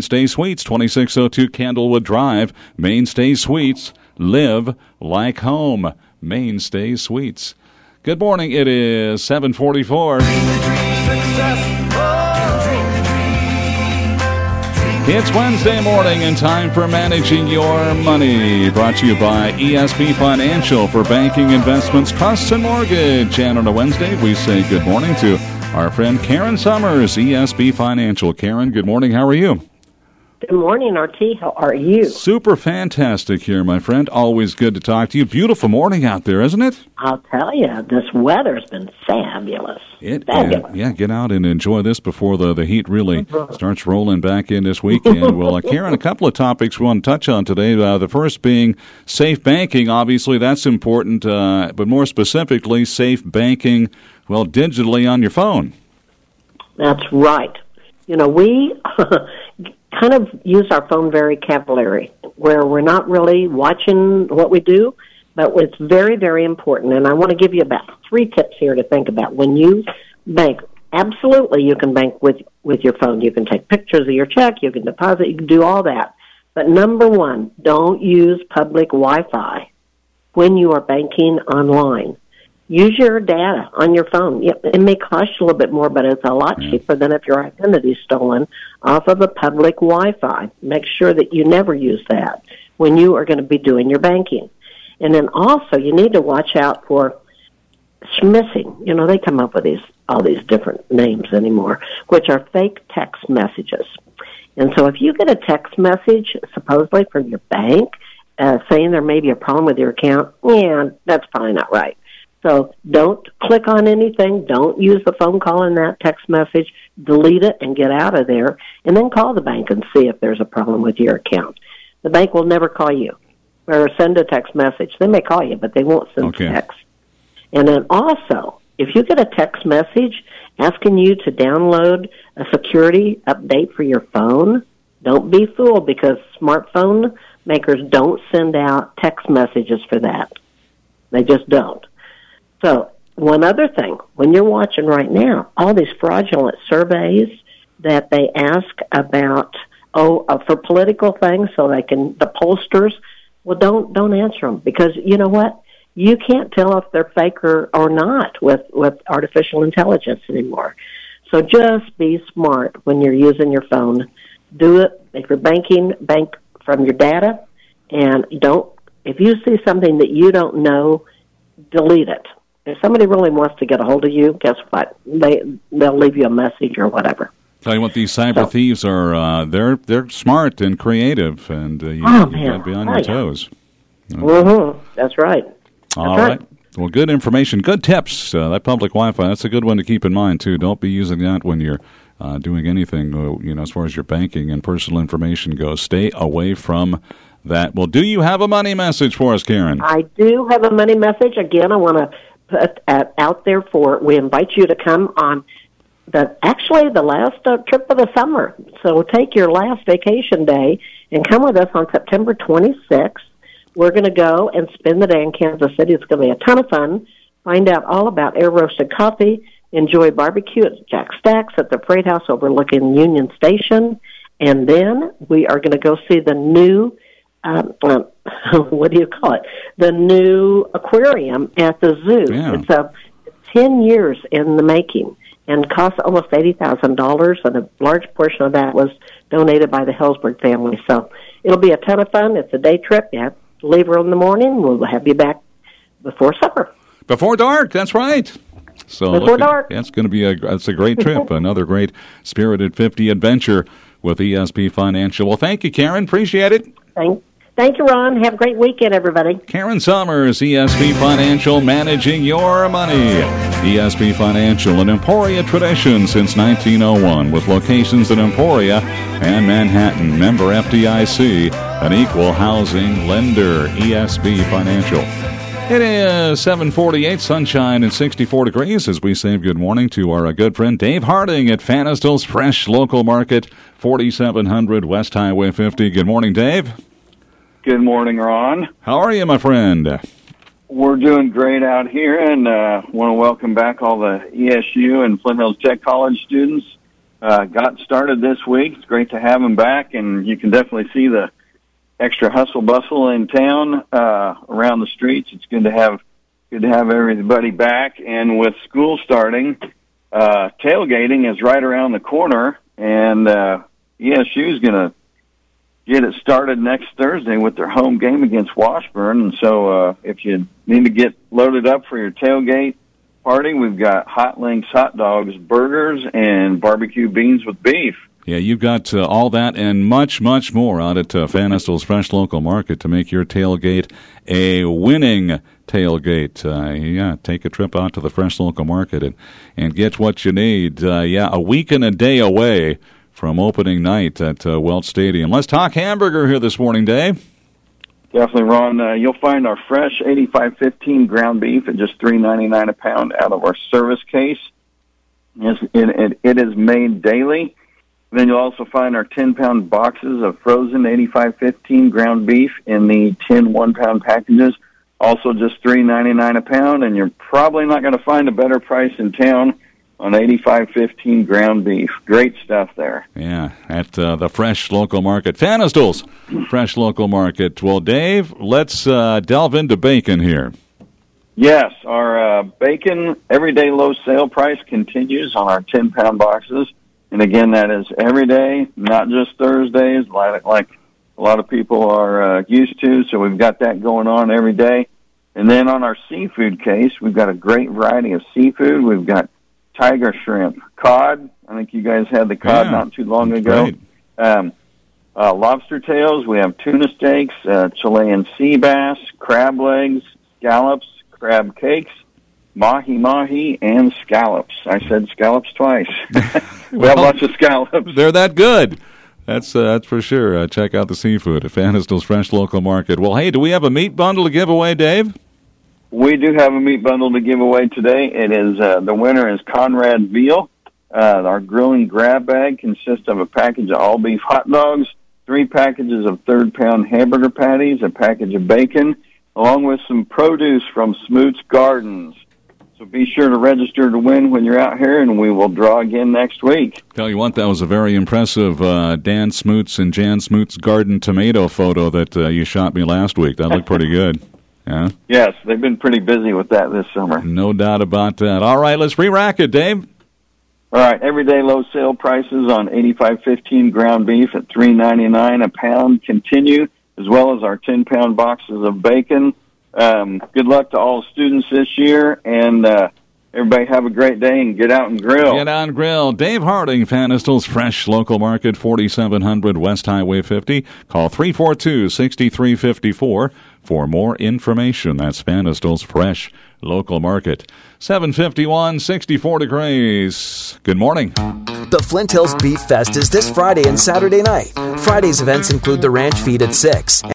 Mainstay Suites, 2602 Candlewood Drive. Mainstay Suites, live like home. Mainstay Suites. Good morning. It is 7:44. It's Wednesday morning and time for Managing Your Money. Brought to you by ESP Financial for banking, investments, trusts, and mortgage. And on a Wednesday, we say good morning to our friend Karen Summers, ESP Financial. Karen, good morning. How are you? Good morning, RT. How are you? Super fantastic here, my friend. Always good to talk to you. Beautiful morning out there, isn't it? I'll tell you, this weather's been fabulous. Fabulous. Yeah, get out and enjoy this before the heat really starts rolling back in this weekend. Well, Karen, a couple of topics we want to touch on today. The first being safe banking. Obviously, that's important, but more specifically, safe banking, well, digitally on your phone. That's right. You know, we kind of use our phone very cavalierly, where we're not really watching what we do, but it's very, very important. And I want to give you about 3 tips here to think about. When you bank, absolutely you can bank with your phone. You can take pictures of your check, you can deposit, you can do all that. But number 1, don't use public Wi-Fi when you are banking online. Use your data on your phone. It may cost you a little bit more, but it's a lot cheaper than if your identity is stolen off of a public Wi-Fi. Make sure that you never use that when you are going to be doing your banking. And then also, you need to watch out for smishing. You know, they come up with all these different names anymore, which are fake text messages. And so if you get a text message, supposedly from your bank, saying there may be a problem with your account, that's probably not right. So don't click on anything. Don't use the phone call in that text message. Delete it and get out of there, and then call the bank and see if there's a problem with your account. The bank will never call you or send a text message. They may call you, but they won't send text. And then also, if you get a text message asking you to download a security update for your phone, don't be fooled, because smartphone makers don't send out text messages for that. They just don't. So one other thing, when you're watching right now, all these fraudulent surveys that they ask about, for political things, so they can, the pollsters, well, don't answer them, because you know what? You can't tell if they're fake or not with artificial intelligence anymore. So just be smart when you're using your phone. Do it. If you're banking, bank from your data, and if you see something that you don't know, delete it. If somebody really wants to get a hold of you, guess what? They'll leave you a message or whatever. Tell you what, these cyber thieves are, they're smart and creative, and you got to be on your toes. That's right. All right. Well, good information, good tips. That public Wi-Fi, that's a good one to keep in mind, too. Don't be using that when you're doing anything, as far as your banking and personal information goes. Stay away from that. Well, do you have a money message for us, Karen? I do have a money message. Again, I want to put out there we invite you to come on the last trip of the summer. So take your last vacation day and come with us on September 26th. We're going to go and spend the day in Kansas City. It's going to be a ton of fun. Find out all about air-roasted coffee. Enjoy barbecue at Jack Stack's at the Freight House overlooking Union Station. And then we are going to go see the new what do you call it? The new aquarium at the zoo. Yeah. It's 10 years in the making and cost almost $80,000, and a large portion of that was donated by the Hellsberg family. So it'll be a ton of fun. It's a day trip. You have to leave early in the morning. We'll have you back before supper. Before dark, that's right. So before dark. It's going to be it's a great trip, another great Spirited 50 adventure with ESP Financial. Well, thank you, Karen. Appreciate it. Thank you, Ron. Have a great weekend, everybody. Karen Summers, ESP Financial, managing your money. ESP Financial, an Emporia tradition since 1901, with locations in Emporia and Manhattan. Member FDIC, an equal housing lender. ESP Financial. It is 7:48, sunshine and 64 degrees as we say good morning to our good friend Dave Harding at Fanistill's Fresh Local Market, 4700 West Highway 50. Good morning, Dave. Good morning, Ron. How are you, my friend? We're doing great out here, and want to welcome back all the ESU and Flint Hills Tech College students got started this week. It's great to have them back, and you can definitely see the extra hustle bustle in town around the streets. It's good to have everybody back. And with school starting, tailgating is right around the corner, and ESU is going to get it started next Thursday with their home game against Washburn. And so if you need to get loaded up for your tailgate party, we've got hot links, hot dogs, burgers, and barbecue beans with beef. Yeah, you've got all that and much, much more out at Van Estels Fresh Local Market to make your tailgate a winning tailgate. Take a trip out to the Fresh Local Market and get what you need. A week and a day away from opening night at Welch Stadium. Let's talk hamburger here this morning, Dave. Definitely, Ron. You'll find our fresh 8515 ground beef at just $3.99 a pound out of our service case. It is made daily. Then you'll also find our 10-pound boxes of frozen 8515 ground beef in the 10 1-pound packages, also just $3.99 a pound, and you're probably not going to find a better price in town on 8515 ground beef. Great stuff there. Yeah, at the Fresh Local Market. Van Estels Fresh Local Market. Well, Dave, let's delve into bacon here. Yes, our bacon everyday low sale price continues on our 10-pound boxes. And again, that is every day, not just Thursdays, like a lot of people are used to. So we've got that going on every day. And then on our seafood case, we've got a great variety of seafood. We've got tiger shrimp, cod. I think you guys had the cod not too long ago. Lobster tails. We have tuna steaks, Chilean sea bass, crab legs, scallops, crab cakes, mahi-mahi, and scallops. I said scallops twice. We have lots of scallops. They're that good. That's for sure. Check out the seafood at Van Estels Fresh Local Market. Well, hey, do we have a meat bundle to give away, Dave? We do have a meat bundle to give away today. It is the winner is Conrad Veal. Our grilling grab bag consists of a package of all-beef hot dogs, 3 packages of third-pound hamburger patties, a package of bacon, along with some produce from Smoot's Gardens. So be sure to register to win when you're out here, and we will draw again next week. Tell you what, that was a very impressive Dan Smoot's and Jan Smoot's garden tomato photo that you shot me last week. That looked pretty good. Yeah. Yes, they've been pretty busy with that this summer. No doubt about that. All right, let's re-rack it, Dave. All right, everyday low sale prices on 8515 ground beef at $3.99 a pound continue, as well as our 10-pound boxes of bacon. Good luck to all students this year, and everybody have a great day and get out and grill. Get out and grill. Dave Harding, Van Estels Fresh Local Market, 4700 West Highway 50. Call 342-6354 for more information. That's Van Estels Fresh Local Market. 7:51, 64 degrees. Good morning. The Flint Hills Beef Fest is this Friday and Saturday night. Friday's events include the ranch feed at 6.